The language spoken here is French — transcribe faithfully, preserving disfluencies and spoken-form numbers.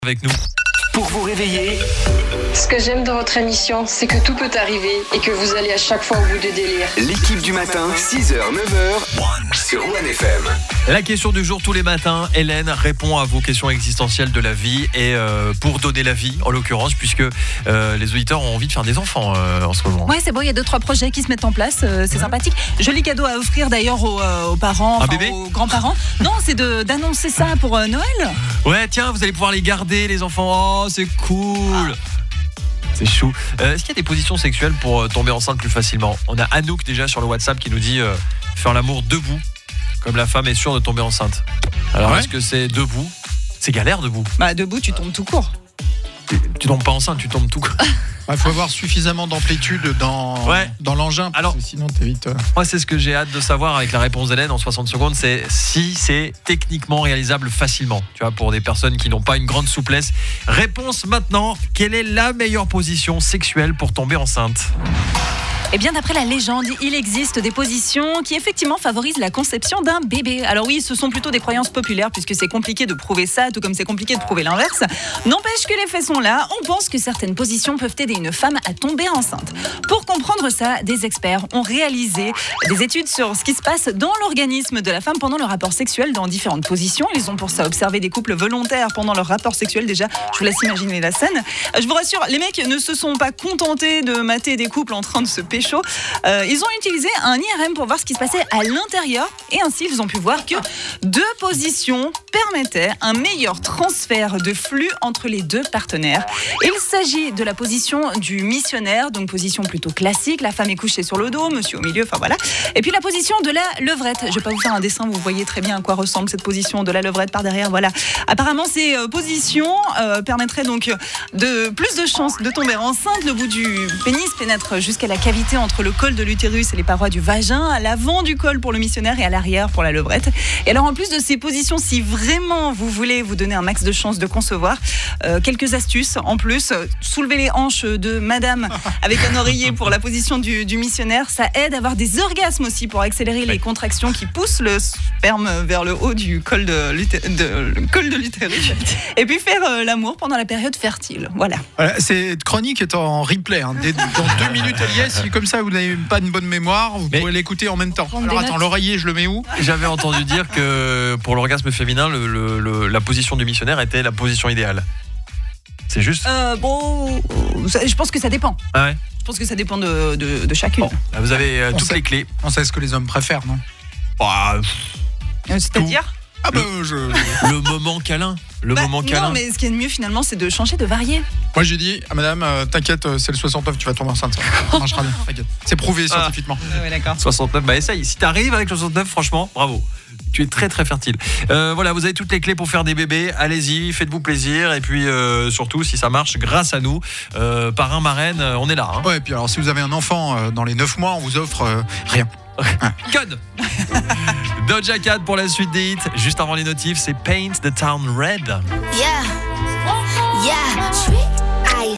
Avec nous. Pour vous réveiller, Ce que j'aime dans votre émission, c'est que tout peut arriver et que vous allez à chaque fois au bout du délire. l'équipe du matin, six heures neuf heures sur One F M. La question du jour tous les matins, Hélène répond à vos questions existentielles de la vie et euh, pour donner la vie en l'occurrence puisque euh, les auditeurs ont envie de faire des enfants euh, en ce moment. Ouais, c'est bon, il y a deux trois projets qui se mettent en place, euh, c'est ouais. sympathique. Joli cadeau à offrir d'ailleurs aux, euh, aux parents, Un bébé aux grands-parents. Non, c'est de, d'annoncer ça pour euh, Noël. Ouais, tiens, vous allez pouvoir les garder les enfants. Oh, c'est cool. Ah. C'est chou. Euh, est-ce qu'il y a des positions sexuelles pour euh, tomber enceinte plus facilement ? On a Anouk déjà sur le WhatsApp qui nous dit euh, faire l'amour debout, comme la femme est sûre de tomber enceinte. Alors ouais. Est-ce que c'est debout ? C'est galère debout. Bah debout, tu tombes tout court. Tu, tu tombes pas enceinte, tu tombes tout court. Il faut avoir suffisamment d'amplitude dans, ouais. dans l'engin, parce Alors, que sinon t'évites. Euh... Moi, c'est ce que j'ai hâte de savoir avec la réponse d'Hélène en soixante secondes, c'est si c'est techniquement réalisable facilement, tu vois, pour des personnes qui n'ont pas une grande souplesse. Réponse maintenant, quelle est la meilleure position sexuelle pour tomber enceinte ? Eh bien, d'après la légende, il existe des positions qui effectivement favorisent la conception d'un bébé. Alors oui, ce sont plutôt des croyances populaires puisque c'est compliqué de prouver ça, tout comme c'est compliqué de prouver l'inverse. N'empêche que les faits sont là, on pense que certaines positions peuvent aider une femme à tomber enceinte. Pour comprendre ça, des experts ont réalisé des études sur ce qui se passe dans l'organisme de la femme pendant le rapport sexuel dans différentes positions. Ils ont pour ça observé des couples volontaires pendant leur rapport sexuel. Déjà, je vous laisse imaginer la scène. Je vous rassure, les mecs ne se sont pas contentés de mater des couples en train de se pécho. Euh, ils ont utilisé un I R M pour voir ce qui se passait à l'intérieur et ainsi ils ont pu voir que deux positions permettaient un meilleur transfert de flux entre les deux partenaires. Il s'agit de la position du missionnaire, donc position plutôt classique, la femme est couchée sur le dos, monsieur au milieu, enfin voilà. Et puis la position de la levrette. Je vais pas vous faire un dessin, vous voyez très bien à quoi ressemble cette position de la levrette par derrière, voilà. Apparemment ces euh, positions euh, permettraient donc de plus de chances de tomber enceinte. Le bout du pénis pénètre jusqu'à la cavité entre le col de l'utérus et les parois du vagin, à l'avant du col pour le missionnaire et à l'arrière pour la levrette. Et alors en plus de ces positions, si vraiment vous voulez vous donner un max de chances de concevoir, euh, quelques astuces en plus. Soulever les hanches de madame avec un oreiller pour la position du, du missionnaire, ça aide à avoir des orgasmes aussi pour accélérer les contractions qui poussent le sperme vers le haut du col de, l'uté- de, le col de l'utérus. Et puis faire euh, l'amour pendant la période fertile. Voilà. Voilà, cette chronique est en replay. Hein. Dès, dans deux minutes, elle y est. Si comme ça vous n'avez pas une bonne mémoire, vous Mais pouvez l'écouter en même temps. Alors attends, l'oreiller, je le mets où ? J'avais entendu dire que pour l'orgasme féminin, le, le, le, la position du missionnaire était la position idéale. C'est juste ? euh, Bon, je pense que ça dépend. Ah ouais ? Je pense que ça dépend de, de, de chacune. Bon, là, vous avez euh, toutes sait, les clés. On sait ce que les hommes préfèrent, non ? Bah, euh, C'est-à-dire ? Ah bah, je... Le moment câlin. Le bah, moment câlin. Non, mais ce qui est de mieux finalement, c'est de changer, de varier. Moi j'ai dit, ah, madame, euh, t'inquiète, c'est le soixante-neuf, tu vas tomber enceinte. Ça marchera bien, t'inquiète. C'est prouvé ah. scientifiquement. Ouais, d'accord. soixante-neuf, bah essaye. Si t'arrives avec le soixante-neuf, franchement, bravo. Tu es très très fertile. Euh, voilà, vous avez toutes les clés pour faire des bébés. Allez-y, faites-vous plaisir. Et puis euh, surtout, si ça marche, grâce à nous, euh, parrain, marraine, on est là. Hein. Ouais, et puis alors si vous avez un enfant euh, dans les neuf mois, on vous offre euh, rien. Code Doja Cat pour la suite des hits. Juste avant les notifs, c'est Paint the Town Red. Yeah.